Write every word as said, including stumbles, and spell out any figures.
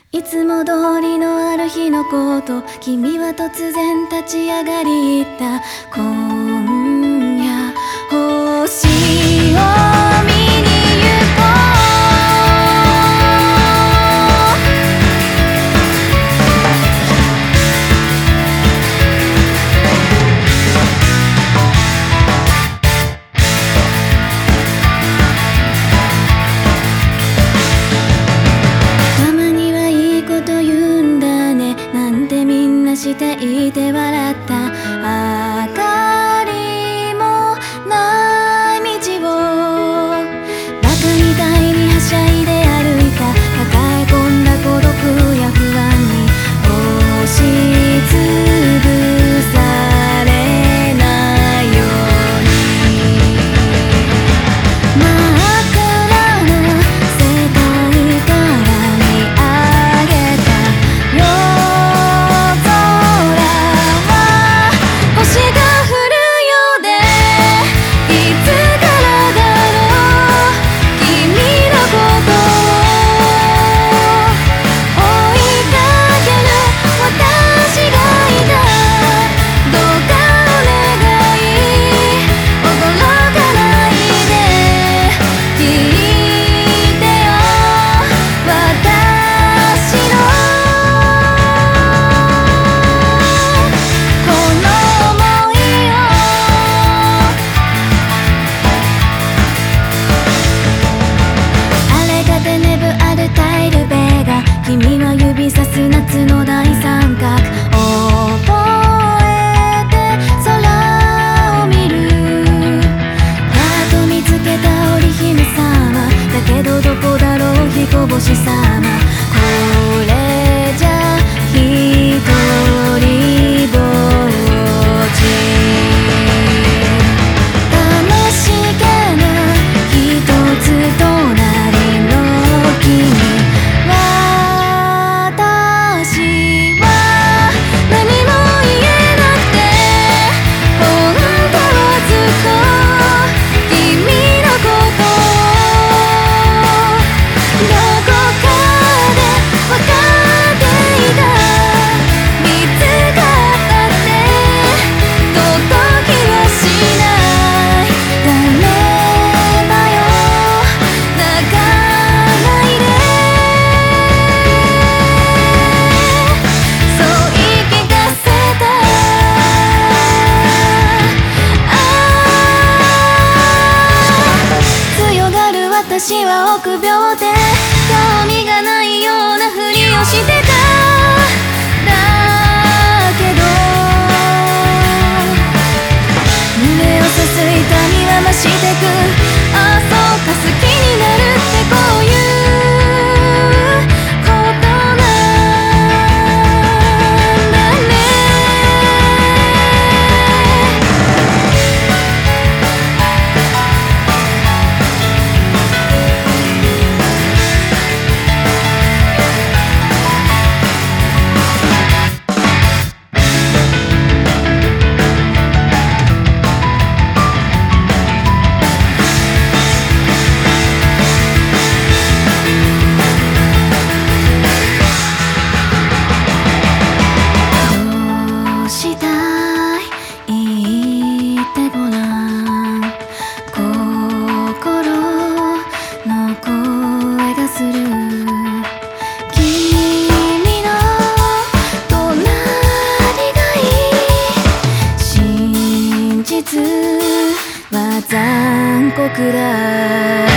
いつも通りのある日のこと、君は突然立ち上がり言った。今夜星を見に行こしていて笑った。明かりもない道をバカみたいにはしゃいで歩いた。抱え込んだ孤独や不安に押しつぶされないように、真っ暗な世界から見上げた夜君は指さす夏の大三角覚えて空を見る。やっと見つけた織姫様だけどどこだろう彦星様。これじゃ一人ぼっち楽しげな一つ隣の君私は臆病で興味がないようなふりをしてた。だけど胸をすすいた身は増してく。ああそうか好きになるってこういうことなんだね。残酷だ。